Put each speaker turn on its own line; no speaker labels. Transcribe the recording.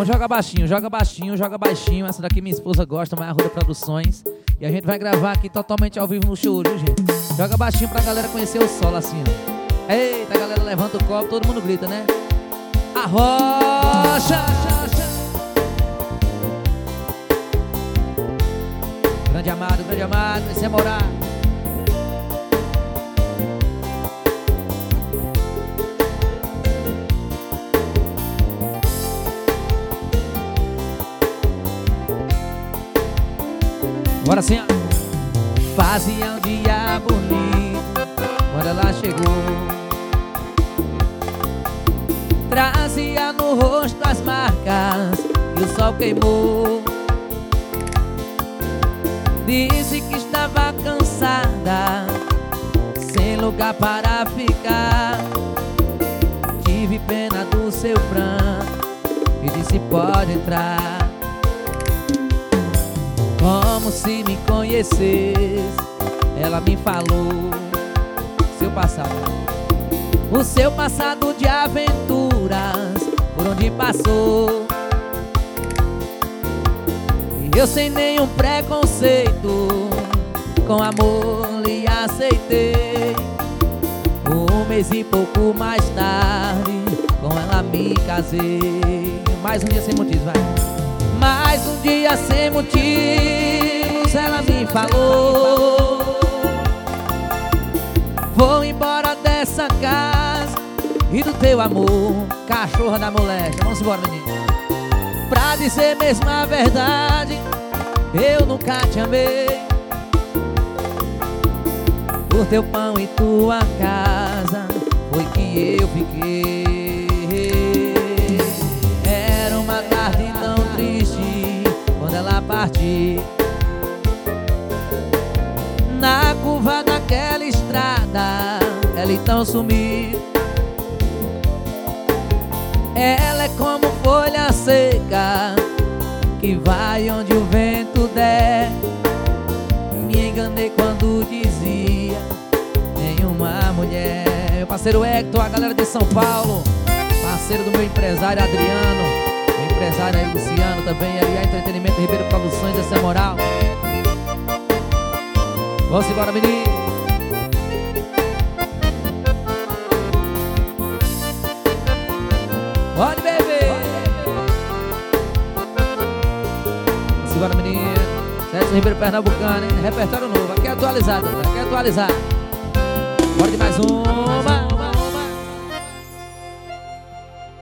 Então joga baixinho, joga baixinho, joga baixinho. Essa daqui minha esposa gosta, mas Arruda Produções. E a gente vai gravar aqui totalmente ao vivo no show, viu, gente? Joga baixinho pra galera conhecer o solo assim, ó. Eita, a galera levanta o copo, todo mundo grita, né? Arrocha! Grande amado, esse é morar. Agora sim, ó. Fazia um dia bonito quando ela chegou. Trazia no rosto as marcas e o sol queimou. Disse que estava cansada, sem lugar para ficar. Tive pena do seu pranto e disse pode entrar. Como se me conhecesse, ela me falou seu passado, o seu passado de aventuras, por onde passou. E eu sem nenhum preconceito, com amor lhe aceitei. Um mês e pouco mais tarde, com ela me casei. Mais um dia sem motivos, vai. Mais um dia sem motivos, ela me falou: vou embora dessa casa e do teu amor, cachorra da moléstia. Vamos embora, menino. Pra dizer mesmo a verdade, eu nunca te amei. Por teu pão e tua casa foi que eu fiquei. Era uma tarde tão triste quando ela partiu. Na curva daquela estrada ela então sumiu. Ela é como folha seca que vai onde o vento der. Me enganei quando dizia nenhuma mulher. Meu parceiro Hector, a galera de São Paulo, parceiro do meu empresário Adriano, meu empresário aí Luciano também, aí Entretenimento Ribeiro Produções, essa é moral. Vamos embora, menino. Pode beber. Vamos embora, menino. Sérgio Ribeiro Pernambucano, hein? Repertório novo, aqui é atualizado, aqui é atualizado. Bora de mais uma.